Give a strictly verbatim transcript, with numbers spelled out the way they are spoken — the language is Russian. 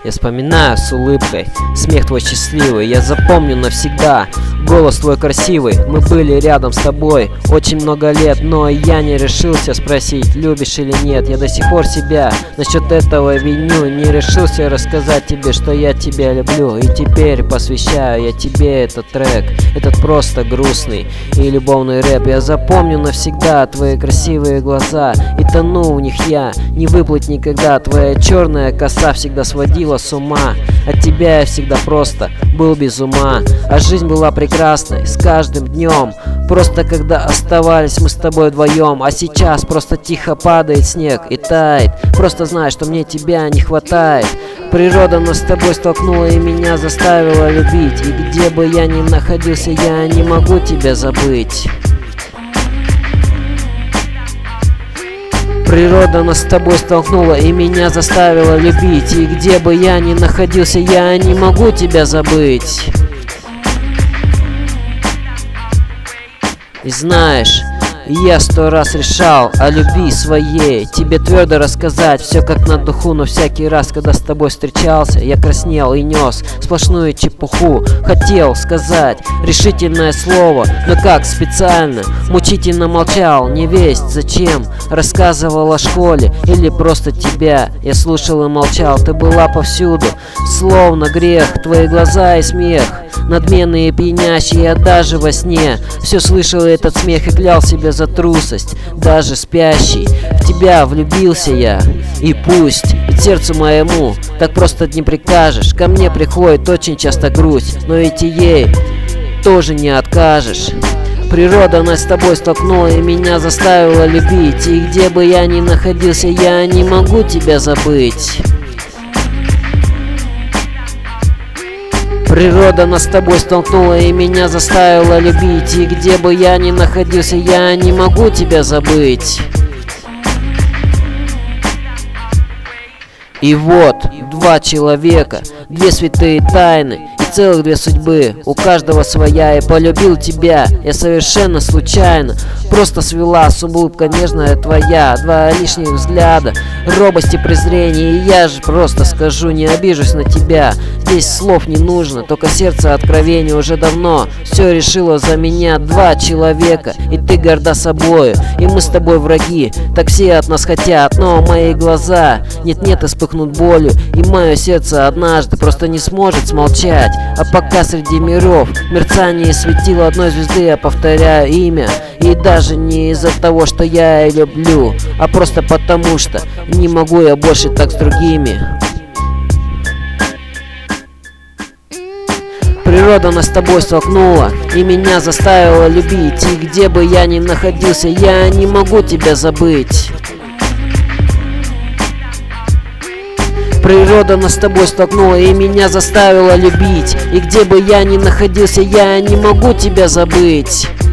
Я вспоминаю с улыбкой смех твой счастливый, я запомню навсегда голос твой красивый. Мы были рядом с тобой очень много лет, но я не решился спросить, любишь или нет. Я до сих пор себя насчет этого виню, не решился рассказать тебе, что я тебя люблю. И теперь посвящаю я тебе этот трек, этот просто грустный и любовный рэп. Я запомню навсегда твои красивые глаза, и тону в них я, не выплыть никогда. Твоя черная коса всегда сводила с ума, от тебя я всегда просто был без ума. А жизнь была прекрасной с каждым днем, просто когда оставались мы с тобой вдвоем. А сейчас просто тихо падает снег и тает, просто знай, что мне тебя не хватает. Природа нас с тобой столкнула и меня заставила любить, и где бы я ни находился, я не могу тебя забыть. Природа нас с тобой столкнула и меня заставила любить, и где бы я ни находился, я не могу тебя забыть. И знаешь, я сто раз решал о любви своей тебе твердо рассказать все как на духу, но всякий раз, когда с тобой встречался, я краснел и нес сплошную чепуху. Хотел сказать решительное слово, но как специально мучительно молчал, не весть зачем. Рассказывал о школе или просто тебя я слушал и молчал. Ты была повсюду, словно грех, твои глаза и смех надменные и пьянящие, я даже во сне все слышал этот смех и клял себя за трусость, даже спящий. В тебя влюбился я, и пусть, ведь сердцу моему так просто не прикажешь. Ко мне приходит очень часто грусть, но ведь и ей тоже не откажешь. Природа нас с тобой столкнула и меня заставила любить, и где бы я ни находился, я не могу тебя забыть. Природа нас с тобой столкнула и меня заставила любить, и где бы я ни находился, я не могу тебя забыть. И вот два человека, две святые тайны и целых две судьбы, у каждого своя. И полюбил тебя я совершенно случайно, просто свела с улыбка нежная твоя. Два лишних взгляда, робость и презрение, и я же просто скажу, не обижусь на тебя. Здесь слов не нужно, только сердце откровение. Уже давно все решило за меня. Два человека, и ты горда собою, и мы с тобой враги, так все от нас хотят. Но мои глаза нет-нет испыхнут болью, и мое сердце однажды просто не сможет смолчать. А пока среди миров мерцание светило одной звезды, я повторяю имя. И даже не из-за того, что я ее люблю, а просто потому что не могу я больше так с другими. Природа нас с тобой столкнула и меня заставила любить, и где бы я ни находился, я не могу тебя забыть. Природа нас с тобой столкнула и меня заставила любить, и где бы я ни находился, я не могу тебя забыть.